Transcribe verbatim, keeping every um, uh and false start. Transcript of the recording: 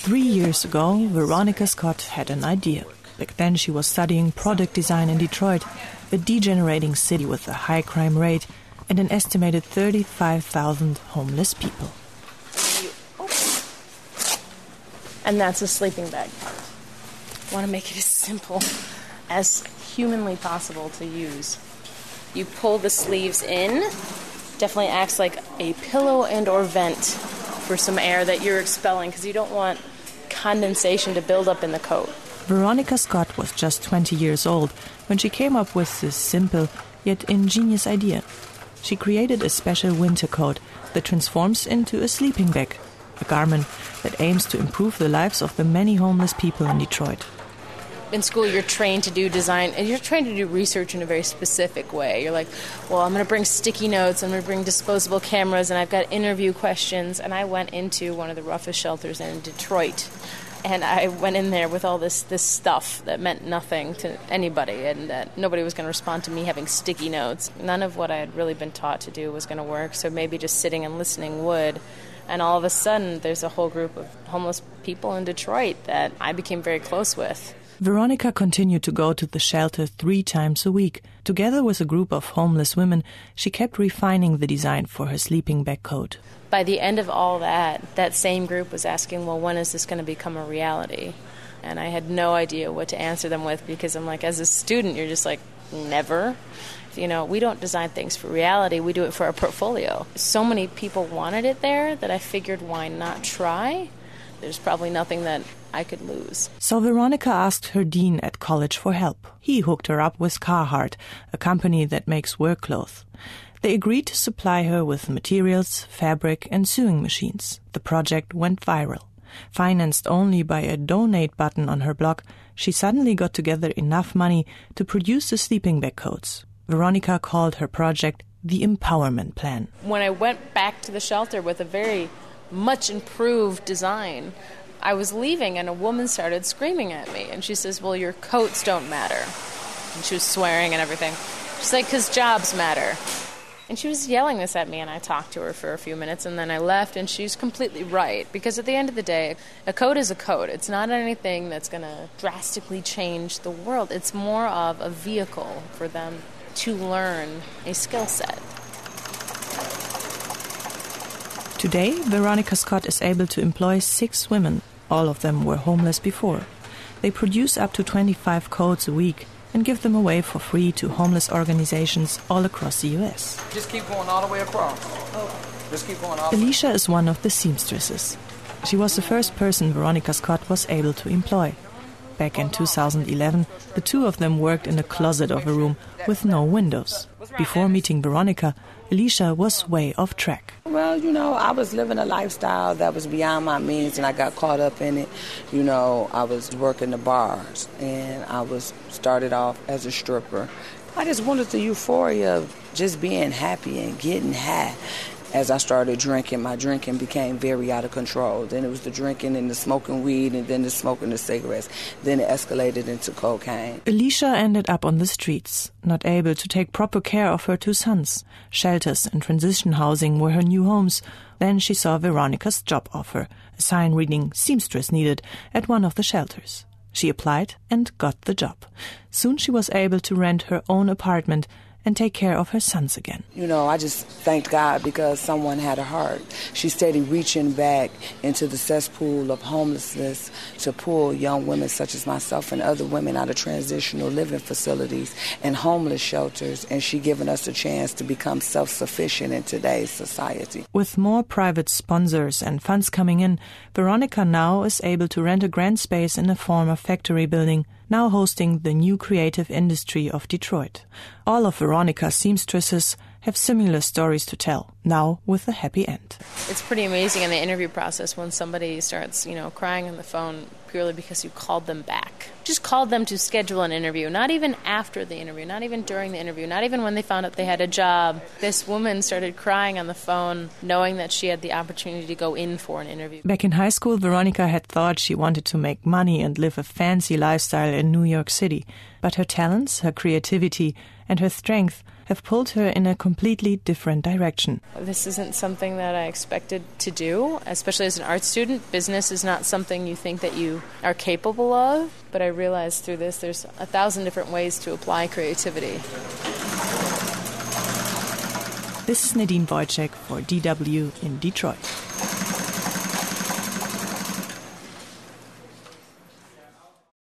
Three years ago, Veronica Scott had an idea. Back then she was studying product design in Detroit, a degenerating city with a high crime rate and an estimated thirty-five thousand homeless people. And that's a sleeping bag part. I want to make it as simple as humanly possible to use. You pull the sleeves in, definitely acts like a pillow and or vent for some air that you're expelling because you don't want condensation to build up in the coat. Veronica Scott was just twenty years old when she came up with this simple yet ingenious idea. She created a special winter coat that transforms into a sleeping bag, a garment that aims to improve the lives of the many homeless people in Detroit. In school, you're trained to do design, and you're trained to do research in a very specific way. You're like, well, I'm going to bring sticky notes, I'm going to bring disposable cameras, and I've got interview questions. And I went into one of the roughest shelters in Detroit, and I went in there with all this, this stuff that meant nothing to anybody, and that nobody was going to respond to me having sticky notes. None of what I had really been taught to do was going to work, so maybe just sitting and listening would. And all of a sudden, there's a whole group of homeless people in Detroit that I became very close with. Veronica continued to go to the shelter three times a week. Together with a group of homeless women, she kept refining the design for her sleeping bag coat. By the end of all that, that same group was asking, well, when is this going to become a reality? And I had no idea what to answer them with because I'm like, as a student, you're just like, never. You know, we don't design things for reality, we do it for our portfolio. So many people wanted it there that I figured, why not try? There's probably nothing that I could lose. So Veronica asked her dean at college for help. He hooked her up with Carhartt, a company that makes work clothes. They agreed to supply her with materials, fabric and sewing machines. The project went viral. Financed only by a donate button on her blog, she suddenly got together enough money to produce the sleeping bag coats. Veronica called her project the Empowerment Plan. When I went back to the shelter with a very much improved design, I was leaving and a woman started screaming at me. And she says, well, your coats don't matter. And she was swearing and everything. She's like, because jobs matter. And she was yelling this at me, and I talked to her for a few minutes, and then I left, and she's completely right. Because at the end of the day, a coat is a coat. It's not anything that's going to drastically change the world. It's more of a vehicle for them to learn a skill set. Today, Veronica Scott is able to employ six women. All of them were homeless before. They produce up to twenty-five coats a week and give them away for free to homeless organizations all across the U S. Just keep going all the way across. Oh. Just keep going all the way. Alicia is one of the seamstresses. She was the first person Veronica Scott was able to employ. Back in two thousand eleven, the two of them worked in a closet of a room with no windows. Before meeting Veronica, Alicia was way off track. Well, you know, I was living a lifestyle that was beyond my means, and I got caught up in it. You know, I was working the bars, and I was started off as a stripper. I just wanted the euphoria of just being happy and getting high. As I started drinking, my drinking became very out of control. Then it was the drinking and the smoking weed, and then the smoking the cigarettes. Then it escalated into cocaine. Alicia ended up on the streets, not able to take proper care of her two sons. Shelters and transition housing were her new homes. Then she saw Veronica's job offer, a sign reading "seamstress needed" at one of the shelters. She applied and got the job. Soon she was able to rent her own apartment and take care of her sons again. You know, I just thanked God because someone had a heart. She steady reaching back into the cesspool of homelessness to pull young women such as myself and other women out of transitional living facilities and homeless shelters, and she giving us a chance to become self-sufficient in today's society. With more private sponsors and funds coming in, Veronica now is able to rent a grand space in a former factory building, now hosting the new creative industry of Detroit. All of Veronica's seamstresses have similar stories to tell, now with a happy end. It's pretty amazing in the interview process when somebody starts, you know, crying on the phone purely because you called them back. Just called them to schedule an interview, not even after the interview, not even during the interview, not even when they found out they had a job. This woman started crying on the phone knowing that she had the opportunity to go in for an interview. Back in high school, Veronica had thought she wanted to make money and live a fancy lifestyle in New York City. But her talents, her creativity and her strength have pulled her in a completely different direction. This isn't something that I expected to do, especially as an art student. Business is not something you think that you are capable of, but I realized through this there's a thousand different ways to apply creativity. This is Nadine Wojcik for D W in Detroit.